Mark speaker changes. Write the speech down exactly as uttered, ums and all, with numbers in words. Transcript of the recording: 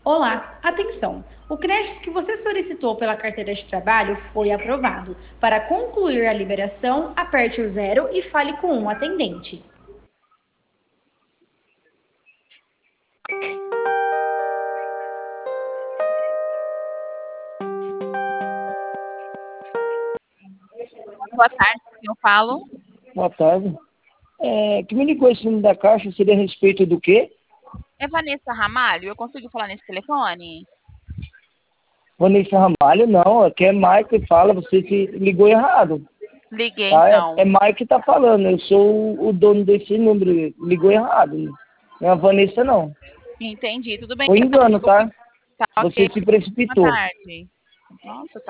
Speaker 1: Olá, atenção! O crédito que você solicitou pela carteira de trabalho foi aprovado. Para concluir a liberação, aperte o zero e fale com um atendente.
Speaker 2: Boa tarde, eu falo.
Speaker 3: Boa tarde. É, que me ligou esse número da Caixa seria a respeito do quê?
Speaker 2: É Vanessa Ramalho? Eu consigo falar nesse telefone?
Speaker 3: Vanessa Ramalho, não, aqui é Mike que fala, você se ligou errado,
Speaker 2: Liguei
Speaker 3: tá? É,
Speaker 2: então.
Speaker 3: é Mike que tá falando, eu sou o, o dono desse número, ligou errado, não é a Vanessa não.
Speaker 2: Entendi, tudo bem.
Speaker 3: Foi engano,
Speaker 2: Desculpe.
Speaker 3: tá?
Speaker 2: Tá
Speaker 3: Você
Speaker 2: ok.
Speaker 3: se
Speaker 2: Boa
Speaker 3: precipitou.
Speaker 2: tarde. Nossa, tá.